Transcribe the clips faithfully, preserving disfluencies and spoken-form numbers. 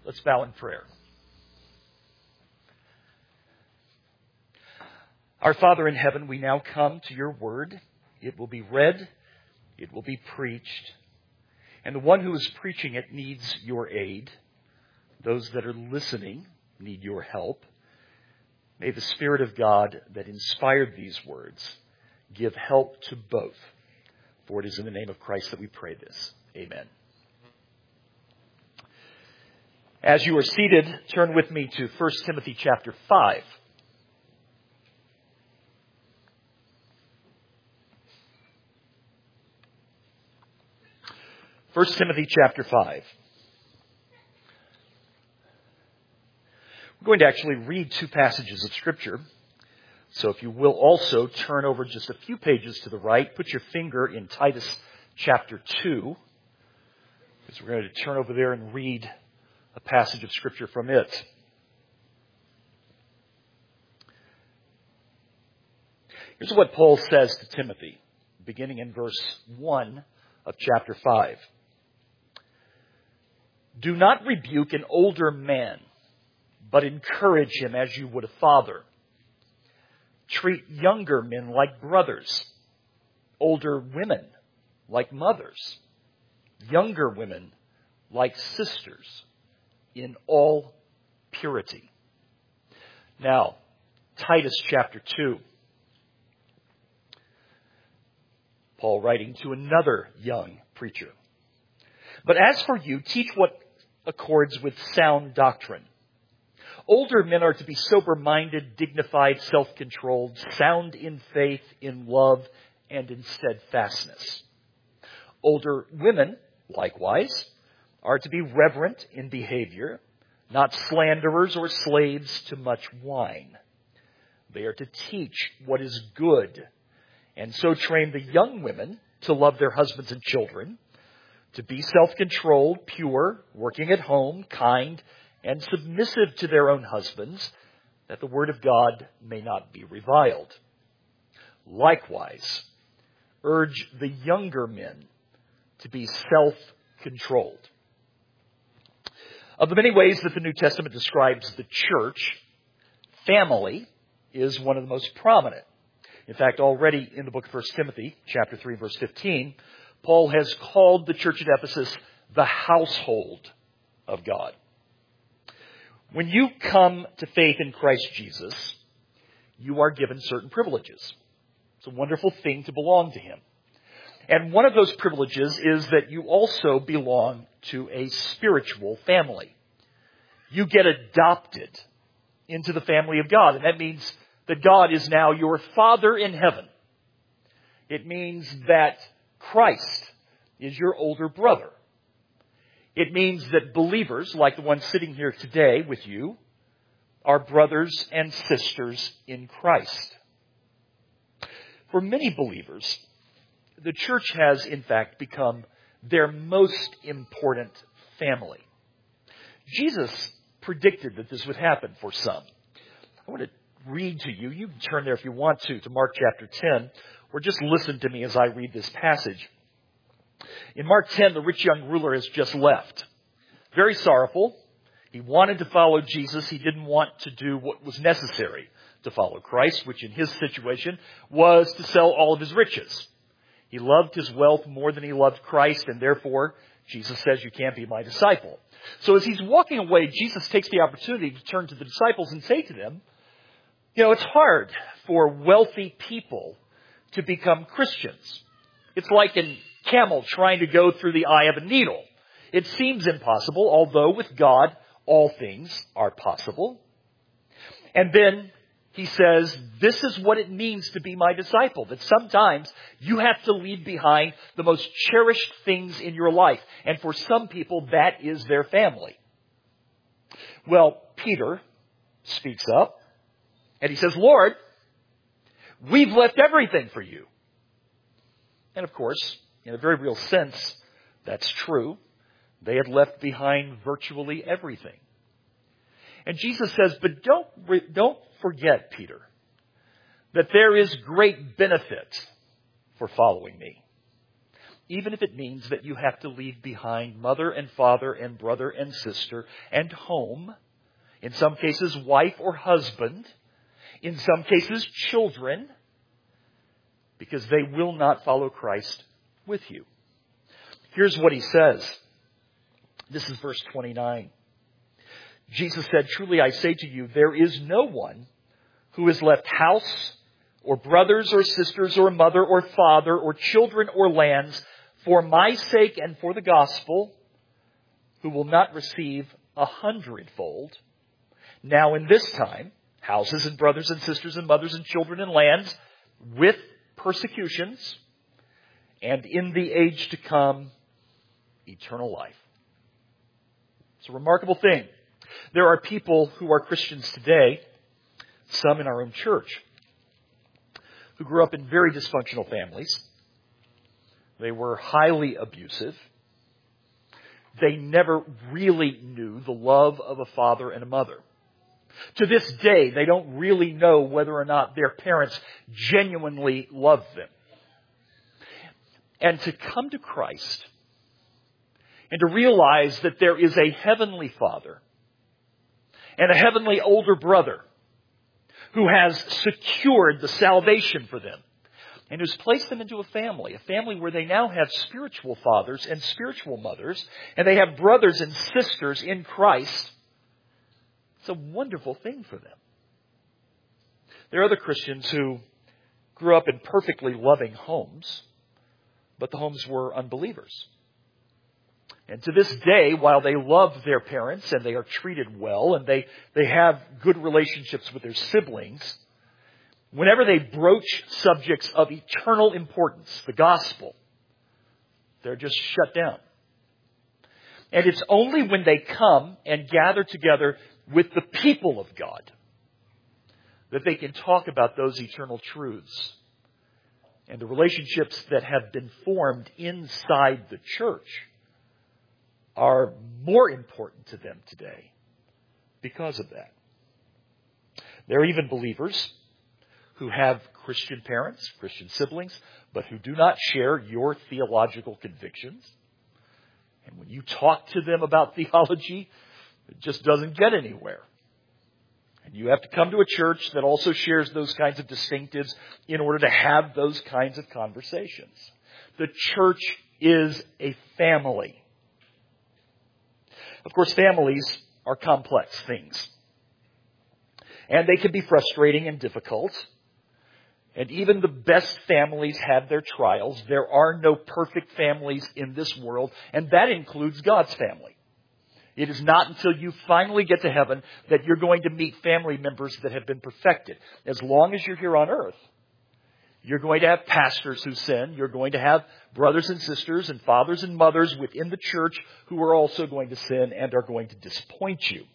Let's bow in prayer. Our Father in heaven, we now come to your word. It will be read. It will be preached. And the one who is preaching it needs your aid. Those that are listening need your help. May the Spirit of God that inspired these words give help to both. For it is in the name of Christ that we pray this. Amen. As you are seated, turn with me to First Timothy chapter five. First Timothy chapter five. We're going to actually read two passages of Scripture. So if you will also turn over just a few pages to the right, put your finger in Titus chapter two. Because we're going to turn over there and read a passage of Scripture from it. Here's what Paul says to Timothy, beginning in verse one of chapter five. Do not rebuke an older man, but encourage him as you would a father. Treat younger men like brothers, older women like mothers, younger women like sisters, in all purity. Now, Titus chapter two. Paul writing to another young preacher. But as for you, teach what accords with sound doctrine. Older men are to be sober-minded, dignified, self-controlled, sound in faith, in love, and in steadfastness. Older women, likewise, are to be reverent in behavior, not slanderers or slaves to much wine. They are to teach what is good, and so train the young women to love their husbands and children, to be self-controlled, pure, working at home, kind, and submissive to their own husbands, that the word of God may not be reviled. Likewise, urge the younger men to be self-controlled. Of the many ways that the New Testament describes the church, family is one of the most prominent. In fact, already in the book of First Timothy, chapter three, verse fifteen, Paul has called the church at Ephesus the household of God. When you come to faith in Christ Jesus, you are given certain privileges. It's a wonderful thing to belong to Him. And one of those privileges is that you also belong to a spiritual family. You get adopted into the family of God. And that means that God is now your Father in heaven. It means that Christ is your older brother. It means that believers, like the one sitting here today with you, are brothers and sisters in Christ. For many believers, the church has, in fact, become their most important family. Jesus predicted that this would happen for some. I want to read to you. You can turn there if you want to, to Mark chapter ten, or just listen to me as I read this passage. In Mark ten, the rich young ruler has just left. Very sorrowful. He wanted to follow Jesus. He didn't want to do what was necessary to follow Christ, which in his situation was to sell all of his riches. He loved his wealth more than he loved Christ, and therefore Jesus says, you can't be my disciple. So as he's walking away, Jesus takes the opportunity to turn to the disciples and say to them, you know, it's hard for wealthy people to become Christians. It's like a camel trying to go through the eye of a needle. It seems impossible, although with God, all things are possible. And then he says, this is what it means to be my disciple, that sometimes you have to leave behind the most cherished things in your life. And for some people, that is their family. Well, Peter speaks up and he says, Lord, we've left everything for you. And of course, in a very real sense, that's true. They had left behind virtually everything. And Jesus says, but don't, don't forget, Peter, that there is great benefit for following me. even if it means that you have to leave behind mother and father and brother and sister and home, in some cases wife or husband, in some cases children, because they will not follow Christ with you. Here's what he says. This is verse twenty-nine. Jesus said, "Truly I say to you, there is no one who has left house or brothers or sisters or mother or father or children or lands for my sake and for the gospel, who will not receive a hundredfold now in this time, houses and brothers and sisters and mothers and children and lands with persecutions, and in the age to come, eternal life." It's a remarkable thing. There are people who are Christians today, some in our own church, who grew up in very dysfunctional families. They were highly abusive. They never really knew the love of a father and a mother. To this day, they don't really know whether or not their parents genuinely loved them. And to come to Christ and to realize that there is a heavenly Father and a heavenly older brother who has secured the salvation for them and who's placed them into a family, a family where they now have spiritual fathers and spiritual mothers, and they have brothers and sisters in Christ. It's a wonderful thing for them. There are other Christians who grew up in perfectly loving homes, but the homes were unbelievers. And to this day, while they love their parents and they are treated well and they, they have good relationships with their siblings, whenever they broach subjects of eternal importance, the gospel, they're just shut down. And it's only when they come and gather together with the people of God that they can talk about those eternal truths and the relationships that have been formed inside the church are more important to them today because of that. There are even believers who have Christian parents, Christian siblings, but who do not share your theological convictions. And when you talk to them about theology, it just doesn't get anywhere. And you have to come to a church that also shares those kinds of distinctives in order to have those kinds of conversations. The church is a family. Of course, families are complex things. And they can be frustrating and difficult. And even the best families have their trials. There are no perfect families in this world, and that includes God's family. It is not until you finally get to heaven that you're going to meet family members that have been perfected. As long as you're here on earth, you're going to have pastors who sin. You're going to have brothers and sisters and fathers and mothers within the church who are also going to sin and are going to disappoint you.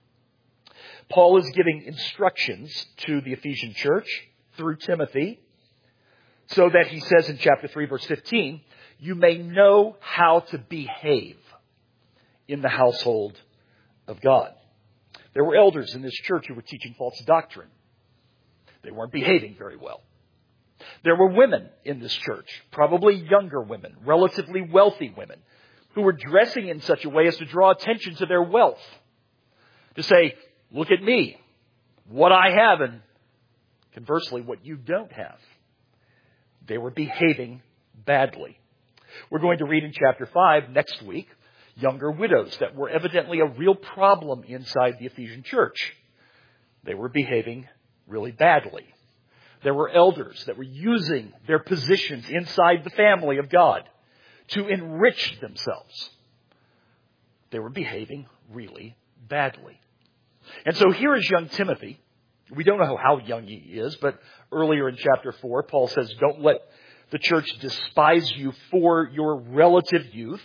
Paul is giving instructions to the Ephesian church through Timothy so that he says in chapter three, verse fifteen, you may know how to behave in the household of God. There were elders in this church who were teaching false doctrine. They weren't behaving very well. There were women in this church, probably younger women, relatively wealthy women, who were dressing in such a way as to draw attention to their wealth. To say, look at me, what I have, and conversely, what you don't have. They were behaving badly. We're going to read in chapter five next week, younger widows that were evidently a real problem inside the Ephesian church. They were behaving really badly. There were elders that were using their positions inside the family of God to enrich themselves. They were behaving really badly. And so here is young Timothy. We don't know how young he is, but earlier in chapter four, Paul says, don't let the church despise you for your relative youth.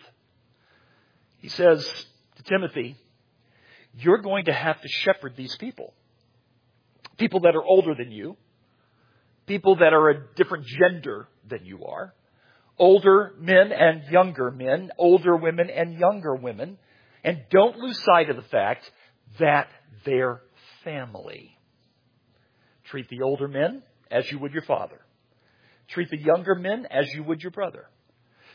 He says to Timothy, you're going to have to shepherd these people. People that are older than you. People that are a different gender than you are. Older men and younger men. Older women and younger women. And don't lose sight of the fact that they're family. Treat the older men as you would your father. Treat the younger men as you would your brother.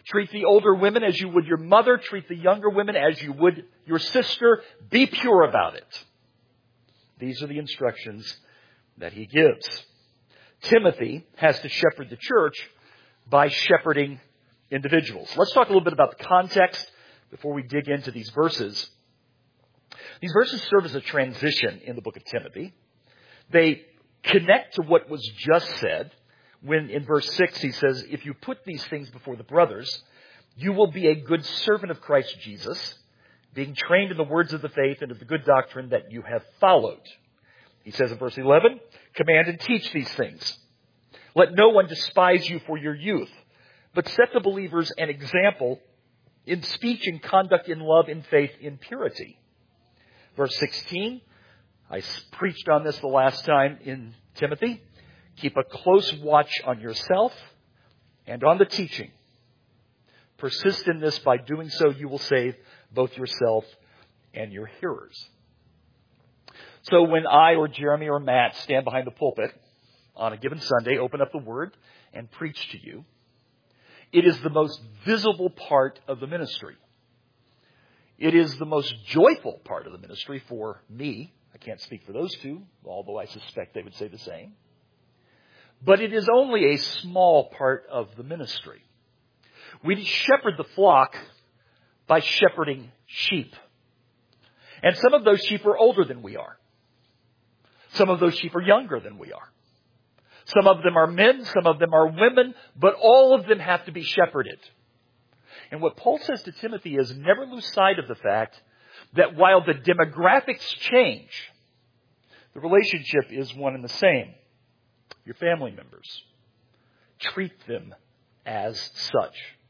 Treat the older women as you would your mother. Treat the younger women as you would your sister. Be pure about it. These are the instructions that he gives. Timothy has to shepherd the church by shepherding individuals. Let's talk a little bit about the context before we dig into these verses. These verses serve as a transition in the book of Timothy. They connect to what was just said when in verse six he says, if you put these things before the brothers, you will be a good servant of Christ Jesus, being trained in the words of the faith and of the good doctrine that you have followed. He says in verse eleven, command and teach these things. Let no one despise you for your youth, but set the believers an example in speech and conduct, in love, in faith, in purity. Verse sixteen, I preached on this the last time in Timothy. Keep a close watch on yourself and on the teaching. Persist in this. By doing so, you will save both yourself and your hearers. So when I or Jeremy or Matt stand behind the pulpit on a given Sunday, open up the Word and preach to you, it is the most visible part of the ministry. It is the most joyful part of the ministry for me. I can't speak for those two, although I suspect they would say the same. But it is only a small part of the ministry. We shepherd the flock by shepherding sheep. And some of those sheep are older than we are. Some of those sheep are younger than we are. Some of them are men, some of them are women, but all of them have to be shepherded. And what Paul says to Timothy is never lose sight of the fact that while the demographics change, the relationship is one and the same. Your family members. Treat them as such.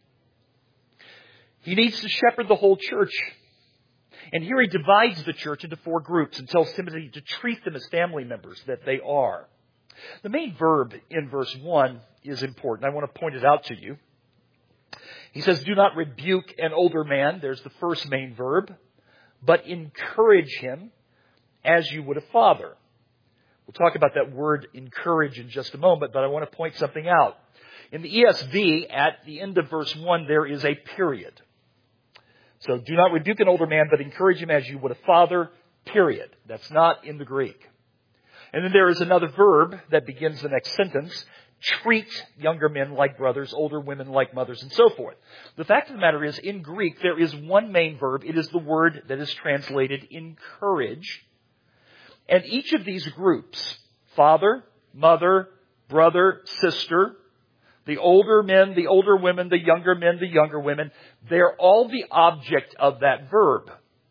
He needs to shepherd the whole church. And here he divides the church into four groups and tells Timothy to treat them as family members that they are. The main verb in verse one is important. I want to point it out to you. He says, do not rebuke an older man. There's the first main verb. But encourage him as you would a father. We'll talk about that word encourage in just a moment, but I want to point something out. In the E S V, at the end of verse one, there is a period. So do not rebuke an older man, but encourage him as you would a father, period. That's not in the Greek. And then there is another verb that begins the next sentence. Treat younger men like brothers, older women like mothers, and so forth. The fact of the matter is, in Greek, there is one main verb. It is the word that is translated encourage. And each of these groups, father, mother, brother, sister, the older men, the older women, the younger men, the younger women, they're all the object of that verb.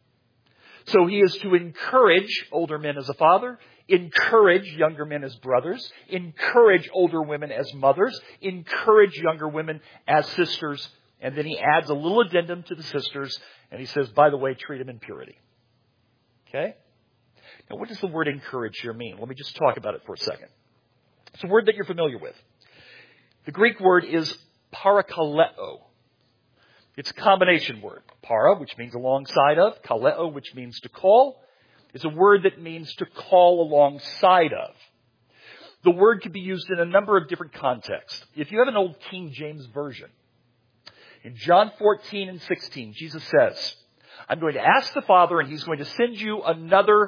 So he is to encourage older men as a father, encourage younger men as brothers, encourage older women as mothers, encourage younger women as sisters, and then he adds a little addendum to the sisters, and he says, by the way, treat them in purity. Okay? Now, what does the word encourage here mean? Let me just talk about it for a second. It's a word that you're familiar with. The Greek word is parakaleo. It's a combination word. Para, which means alongside of. Kaleo, which means to call. It's a word that means to call alongside of. The word can be used in a number of different contexts. If you have an old King James Version, in John fourteen and sixteen, Jesus says, I'm going to ask the Father and He's going to send you another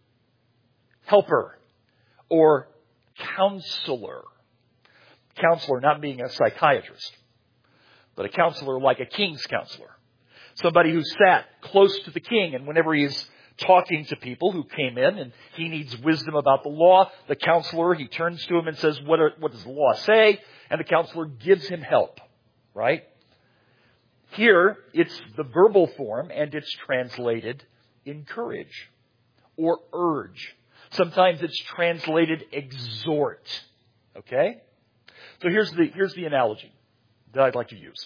helper or counselor. Counselor not being a psychiatrist, but a counselor like a king's counselor. Somebody who sat close to the king, and whenever he's talking to people who came in and he needs wisdom about the law, the counselor, he turns to him and says, what, are, what does the law say? And the counselor gives him help, right? Here, it's the verbal form, and it's translated encourage or urge. Sometimes it's translated exhort, okay? So here's the, here's the analogy that I'd like to use.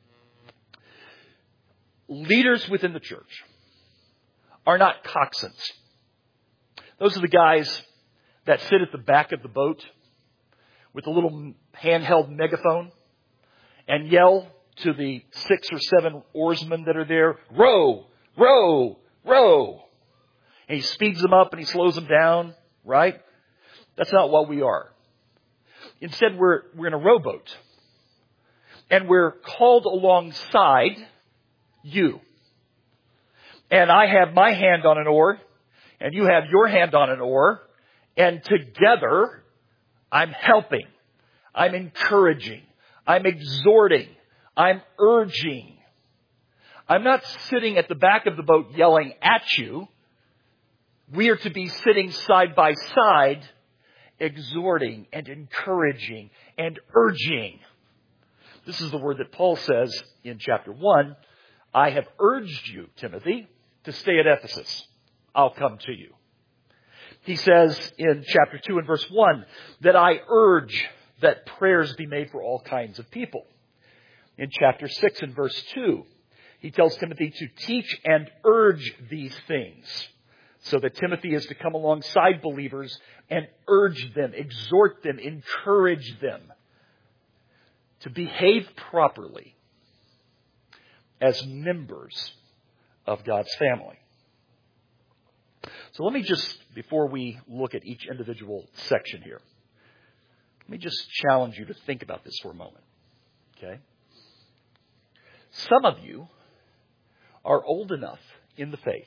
Leaders within the church are not coxswains. Those are the guys that sit at the back of the boat with a little handheld megaphone and yell to the six or seven oarsmen that are there, row, row, row. And he speeds them up and he slows them down, right? That's not what we are. Instead, we're, we're in a rowboat. And we're called alongside you. And I have my hand on an oar, and you have your hand on an oar, and together I'm helping, I'm encouraging, I'm exhorting, I'm urging. I'm not sitting at the back of the boat yelling at you. We are to be sitting side by side, exhorting and encouraging and urging. This is the word that Paul says in chapter one. I have urged you, Timothy, to stay at Ephesus. I'll come to you. He says in chapter two and verse one that I urge that prayers be made for all kinds of people. In chapter six and verse two, he tells Timothy to teach and urge these things, so that Timothy is to come alongside believers and urge them, exhort them, encourage them to behave properly as members of God's family. So let me just, before we look at each individual section here, let me just challenge you to think about this for a moment. Okay? Some of you are old enough in the faith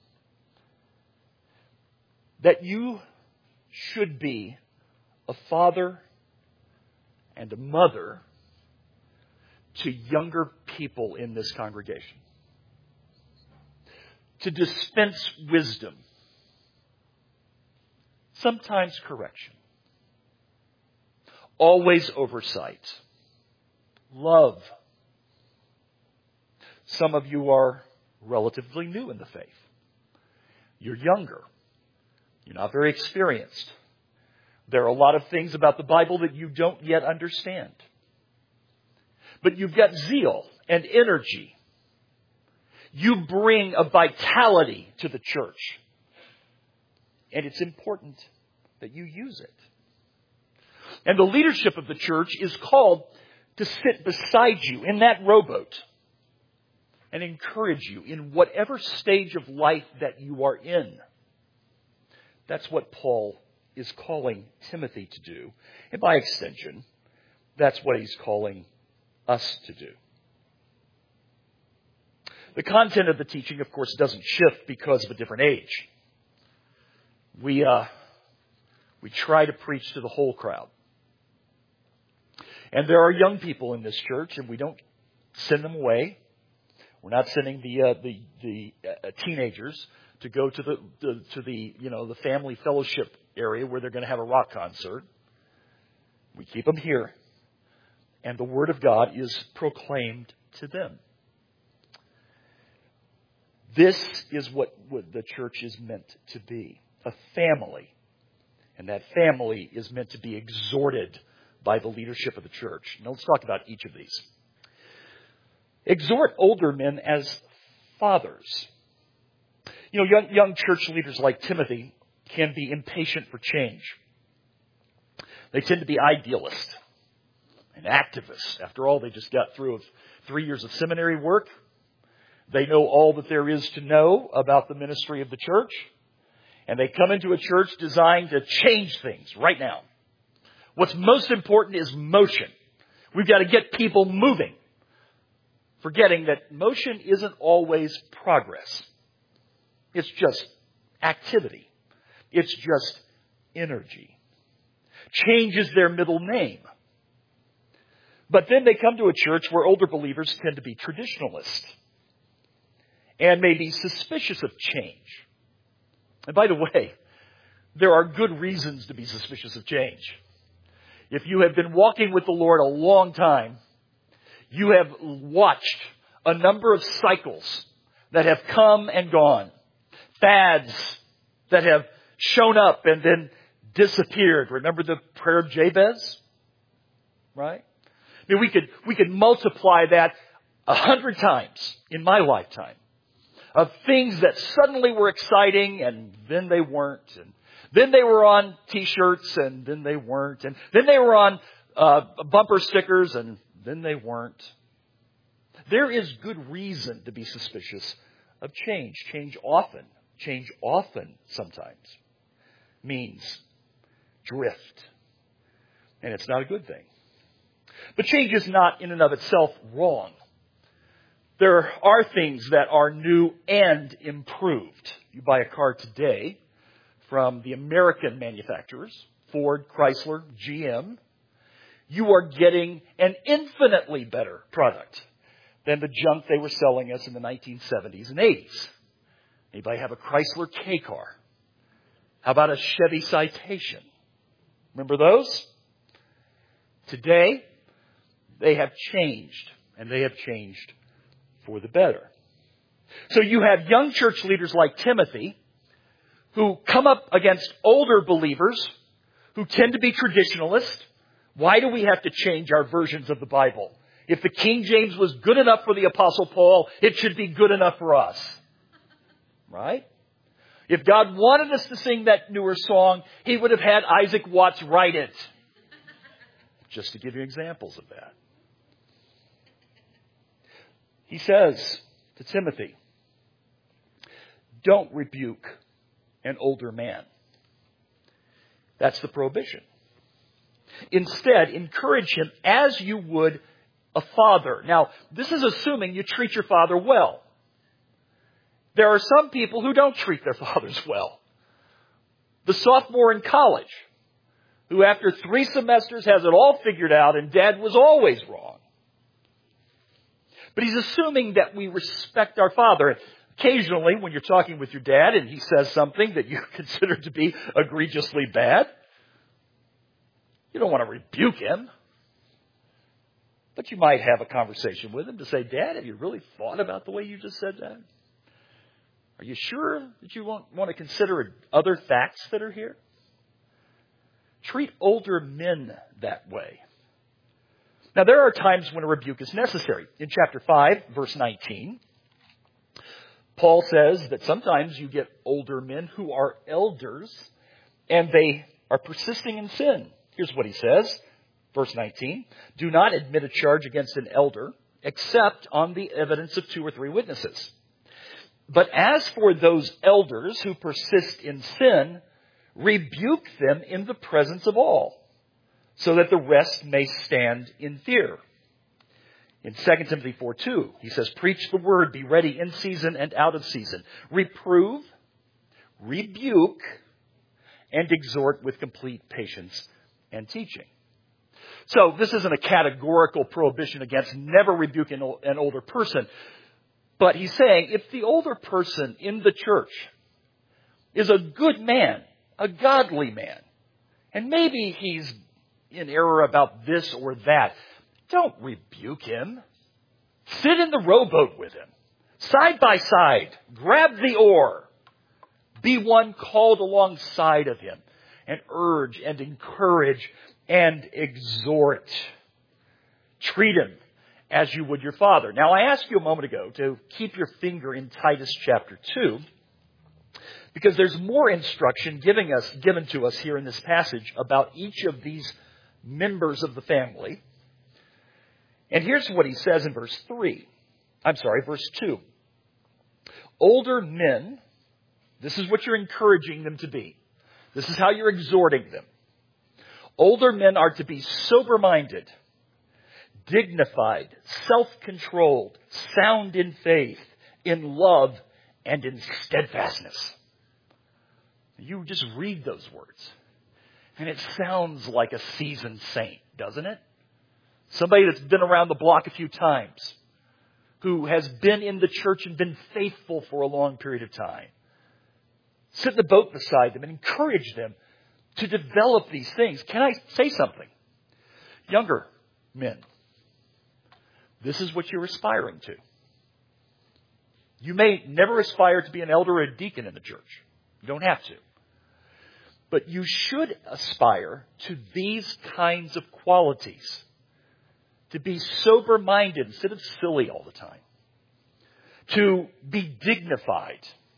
that you should be a father and a mother to younger people in this congregation. To dispense wisdom. Sometimes correction. Always oversight. Love. Some of you are relatively new in the faith. You're younger. You're not very experienced. There are a lot of things about the Bible that you don't yet understand. But you've got zeal and energy. You bring a vitality to the church. And it's important that you use it. And the leadership of the church is called to sit beside you in that rowboat and encourage you in whatever stage of life that you are in. That's what Paul is calling Timothy to do. And by extension, that's what he's calling us to do. The content of the teaching, of course, doesn't shift because of a different age. We, uh, we try to preach to the whole crowd. And there are young people in this church, and we don't send them away. We're not sending the uh, the the uh, teenagers to go to the, the to the you know the family fellowship area where they're going to have a rock concert. We keep them here, and the Word of God is proclaimed to them. This is what, what the church is meant to be, a family, and that family is meant to be exhorted by the leadership of the church. Now let's talk about each of these. Exhort older men as fathers. You know, young, young church leaders like Timothy can be impatient for change. They tend to be idealists and activists. After all, they just got through three years of seminary work. They know all that there is to know about the ministry of the church. And they come into a church designed to change things right now. What's most important is motion. We've got to get people moving. Forgetting that motion isn't always progress. It's just activity. It's just energy. Change is their middle name. But then they come to a church where older believers tend to be traditionalists and may be suspicious of change. And by the way, there are good reasons to be suspicious of change. If you have been walking with the Lord a long time, you have watched a number of cycles that have come and gone. Fads that have shown up and then disappeared. Remember the prayer of Jabez? Right? I mean, we could, we could multiply that a hundred times in my lifetime of things that suddenly were exciting and then they weren't. And then they were on T-shirts and then they weren't. And then they were on uh, bumper stickers and then they weren't. There is good reason to be suspicious of change. Change often, change often sometimes means drift. And it's not a good thing. But change is not in and of itself wrong. There are things that are new and improved. You buy a car today from the American manufacturers, Ford, Chrysler, G M, you are getting an infinitely better product than the junk they were selling us in the nineteen seventies and eighties. Anybody have a Chrysler K-Car? How about a Chevy Citation? Remember those? Today, they have changed, and they have changed for the better. So you have young church leaders like Timothy who come up against older believers who tend to be traditionalists. Why do we have to change our versions of the Bible? If the King James was good enough for the Apostle Paul, it should be good enough for us. Right? If God wanted us to sing that newer song, He would have had Isaac Watts write it. Just to give you examples of that. He says to Timothy, don't rebuke an older man. That's the prohibition. Instead, encourage him as you would a father. Now, this is assuming you treat your father well. There are some people who don't treat their fathers well. The sophomore in college, who after three semesters has it all figured out and dad was always wrong. But he's assuming that we respect our father. Occasionally, when you're talking with your dad and he says something that you consider to be egregiously bad, you don't want to rebuke him. But you might have a conversation with him to say, Dad, have you really thought about the way you just said that? Are you sure that you won't want to consider other facts that are here? Treat older men that way. Now, there are times when a rebuke is necessary. In chapter five, verse nineteen, Paul says that sometimes you get older men who are elders and they are persisting in sin. Here's what he says, verse nineteen. Do not admit a charge against an elder except on the evidence of two or three witnesses. But as for those elders who persist in sin, rebuke them in the presence of all, so that the rest may stand in fear. In Second Timothy four two, he says, preach the word, be ready in season and out of season. Reprove, rebuke, and exhort with complete patience and teaching. So this isn't a categorical prohibition against never rebuking an older person. But he's saying if the older person in the church is a good man, a godly man, and maybe he's in error about this or that, don't rebuke him. Sit in the rowboat with him. Side by side. Grab the oar. Be one called alongside of him. And urge and encourage and exhort. Treat him as you would your father. Now, I asked you a moment ago to keep your finger in Titus chapter two, because there's more instruction giving us, given to us here in this passage about each of these members of the family. And here's what he says in verse three. I'm sorry, verse two. Older men, this is what you're encouraging them to be. This is how you're exhorting them. Older men are to be sober-minded, dignified, self-controlled, sound in faith, in love, and in steadfastness. You just read those words, and it sounds like a seasoned saint, doesn't it? Somebody that's been around the block a few times, who has been in the church and been faithful for a long period of time. Sit in the boat beside them and encourage them to develop these things. Can I say something? Younger men, this is what you're aspiring to. You may never aspire to be an elder or a deacon in the church. You don't have to. But you should aspire to these kinds of qualities. To be sober-minded instead of silly all the time. To be dignified.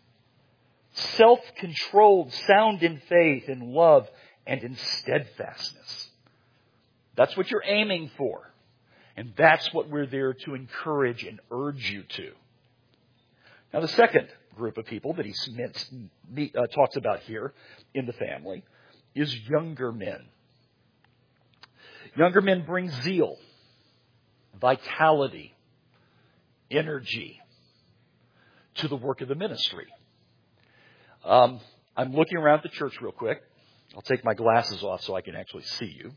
Self-controlled, sound in faith, in love, and in steadfastness. That's what you're aiming for. And that's what we're there to encourage and urge you to. Now, the second group of people that he uh, talks about here in the family is younger men. Younger men bring zeal, vitality, energy to the work of the ministry. Um, I'm looking around the church real quick. I'll take my glasses off so I can actually see you.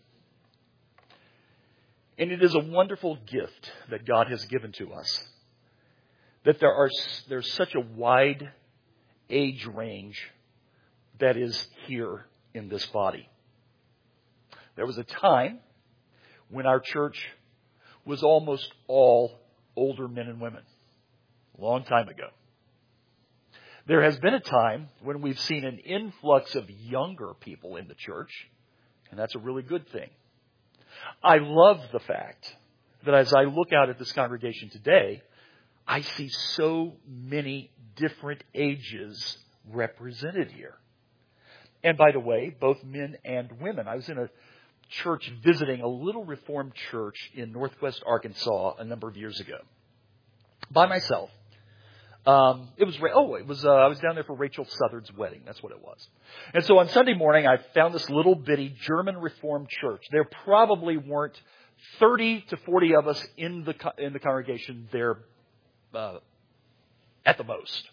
And it is a wonderful gift that God has given to us, that there are there's such a wide age range that is here in this body. There was a time when our church was almost all older men and women, a long time ago. There has been a time when we've seen an influx of younger people in the church, and that's a really good thing. I love the fact that as I look out at this congregation today, I see so many different ages represented here. And by the way, both men and women. I was in a church visiting a little Reformed church in Northwest Arkansas a number of years ago by myself. Um, it was, oh, it was, uh, I was down there for Rachel Southard's wedding. That's what it was. And so on Sunday morning, I found this little bitty German Reformed church. There probably weren't thirty to forty of us in the, in the congregation there, uh, at the most.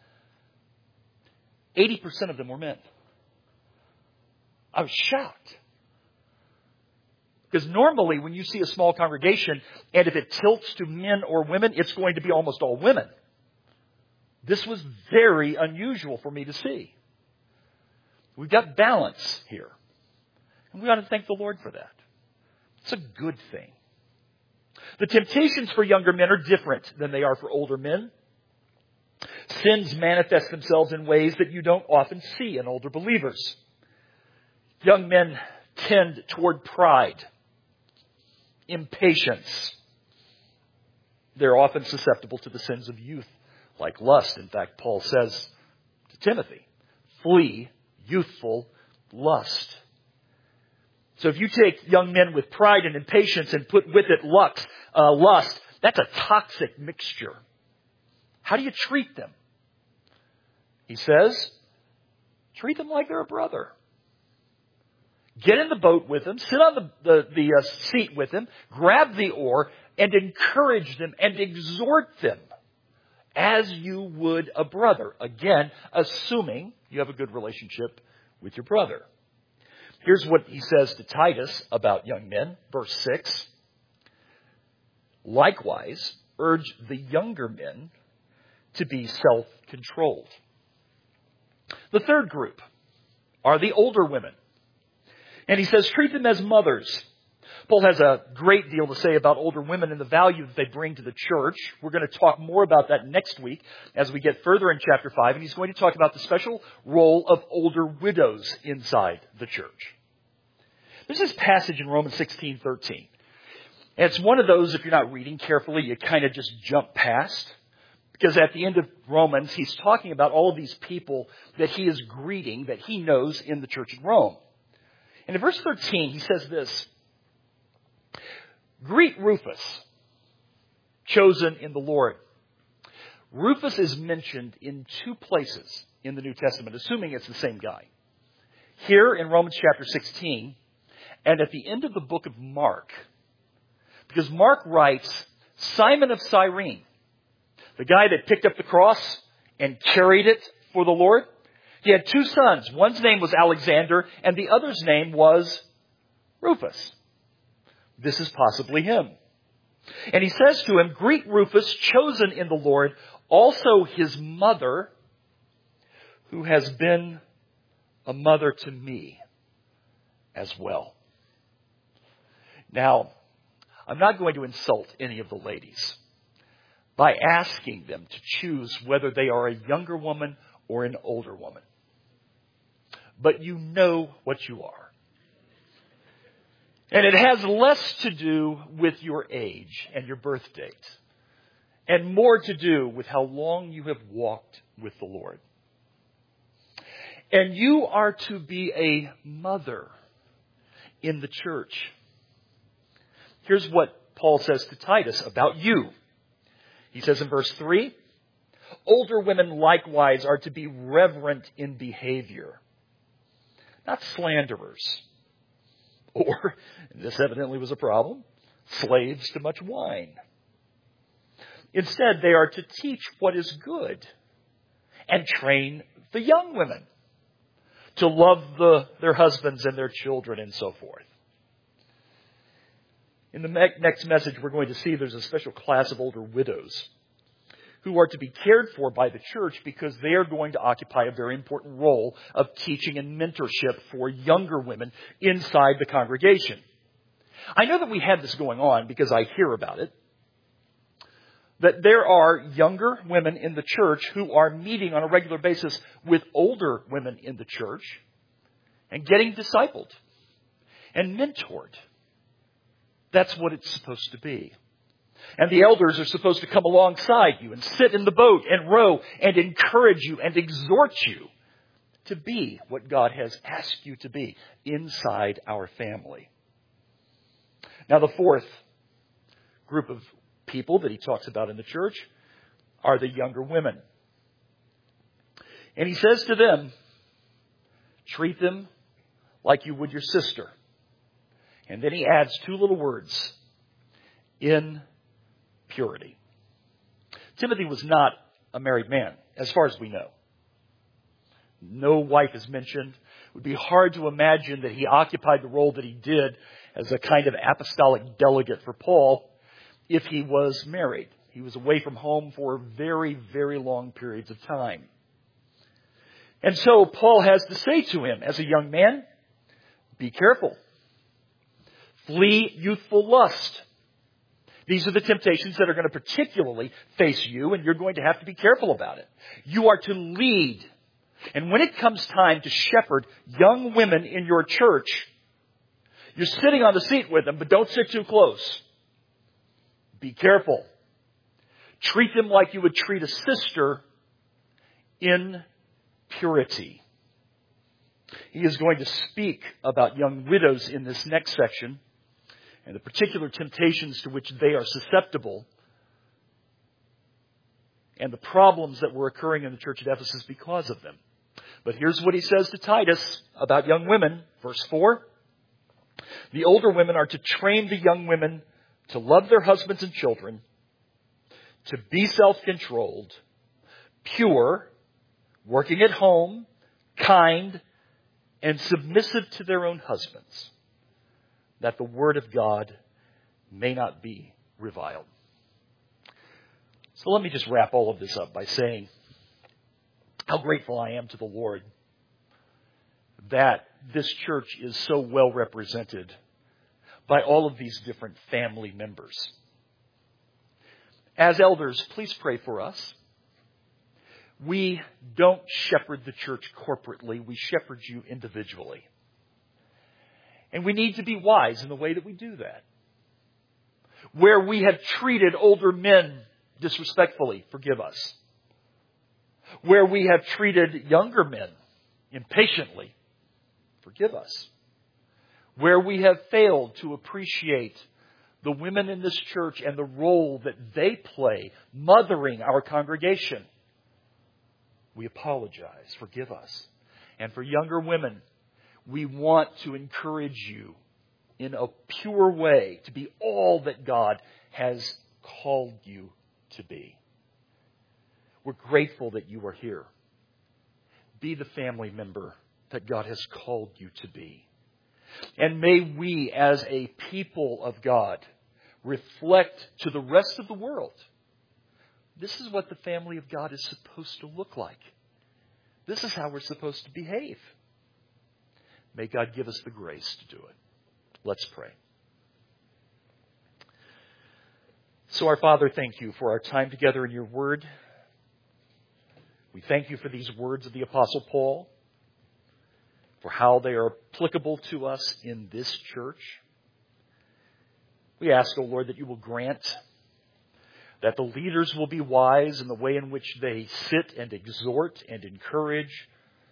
eighty percent of them were men. I was shocked. Because normally when you see a small congregation, and if it tilts to men or women, it's going to be almost all women. This was very unusual for me to see. We've got balance here. And we ought to thank the Lord for that. It's a good thing. The temptations for younger men are different than they are for older men. Sins manifest themselves in ways that you don't often see in older believers. Young men tend toward pride, impatience. They're often susceptible to the sins of youth, like lust. In fact, Paul says to Timothy, flee youthful lust. So if you take young men with pride and impatience and put with it lust, uh, lust, that's a toxic mixture. How do you treat them? He says, treat them like they're a brother. Get in the boat with them, sit on the, the, the uh, seat with them, grab the oar, and encourage them and exhort them as you would a brother. Again, assuming you have a good relationship with your brother. Here's what he says to Titus about young men, verse six. Likewise, urge the younger men to be self-controlled. The third group are the older women. And he says, treat them as mothers. Paul has a great deal to say about older women and the value that they bring to the church. We're going to talk more about that next week as we get further in chapter five. And he's going to talk about the special role of older widows inside the church. There's this passage in Romans sixteen thirteen. And it's one of those, if you're not reading carefully, you kind of just jump past. Because at the end of Romans, he's talking about all of these people that he is greeting, that he knows in the church in Rome. And in verse thirteen, he says this. Greet Rufus, chosen in the Lord. Rufus is mentioned in two places in the New Testament, assuming it's the same guy. Here in Romans chapter sixteen, and at the end of the book of Mark. Because Mark writes, Simon of Cyrene, the guy that picked up the cross and carried it for the Lord. He had two sons. One's name was Alexander, and the other's name was Rufus. This is possibly him. And he says to him, greet Rufus, chosen in the Lord, also his mother, who has been a mother to me as well. Now, I'm not going to insult any of the ladies by asking them to choose whether they are a younger woman or an older woman. But you know what you are. And it has less to do with your age and your birth date, and more to do with how long you have walked with the Lord. And you are to be a mother in the church. Here's what Paul says to Titus about you. He says in verse three, older women likewise are to be reverent in behavior, not slanderers, Or, and this evidently was a problem, slaves to much wine. Instead, they are to teach what is good and train the young women to love the, their husbands and their children and so forth. In the next message, we're going to see there's a special class of older widows who are to be cared for by the church because they are going to occupy a very important role of teaching and mentorship for younger women inside the congregation. I know that we have this going on because I hear about it, that there are younger women in the church who are meeting on a regular basis with older women in the church and getting discipled and mentored. That's what it's supposed to be. And the elders are supposed to come alongside you and sit in the boat and row and encourage you and exhort you to be what God has asked you to be inside our family. Now, the fourth group of people that he talks about in the church are the younger women. And he says to them, treat them like you would your sister. And then he adds two little words, in purity. Timothy was not a married man, as far as we know. No wife is mentioned. It would be hard to imagine that he occupied the role that he did as a kind of apostolic delegate for Paul if he was married. He was away from home for very, very long periods of time. And so Paul has to say to him, as a young man, be careful. Flee youthful lust. These are the temptations that are going to particularly face you, and you're going to have to be careful about it. You are to lead. And when it comes time to shepherd young women in your church, you're sitting on the seat with them, but don't sit too close. Be careful. Treat them like you would treat a sister in purity. He is going to speak about young widows in this next section and the particular temptations to which they are susceptible and the problems that were occurring in the church at Ephesus because of them. But here's what he says to Titus about young women. Verse four. The older women are to train the young women to love their husbands and children, to be self-controlled, pure, working at home, kind, and submissive to their own husbands, that the word of God may not be reviled. So let me just wrap all of this up by saying how grateful I am to the Lord that this church is so well represented by all of these different family members. As elders, please pray for us. We don't shepherd the church corporately. We shepherd you individually. And we need to be wise in the way that we do that. Where we have treated older men disrespectfully, forgive us. Where we have treated younger men impatiently, forgive us. Where we have failed to appreciate the women in this church and the role that they play mothering our congregation, we apologize. Forgive us. And for younger women, we want to encourage you in a pure way to be all that God has called you to be. We're grateful that you are here. Be the family member that God has called you to be. And may we, as a people of God, reflect to the rest of the world. This is what the family of God is supposed to look like. This is how we're supposed to behave. May God give us the grace to do it. Let's pray. So, our Father, thank you for our time together in your word. We thank you for these words of the Apostle Paul, for how they are applicable to us in this church. We ask, O Lord, that you will grant that the leaders will be wise in the way in which they sit and exhort and encourage,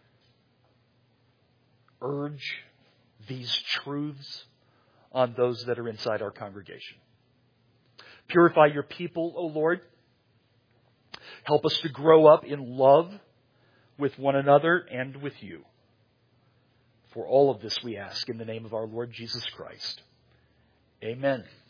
urge these truths on those that are inside our congregation. Purify your people, O Lord. Help us to grow up in love with one another and with you. For all of this we ask in the name of our Lord Jesus Christ. Amen.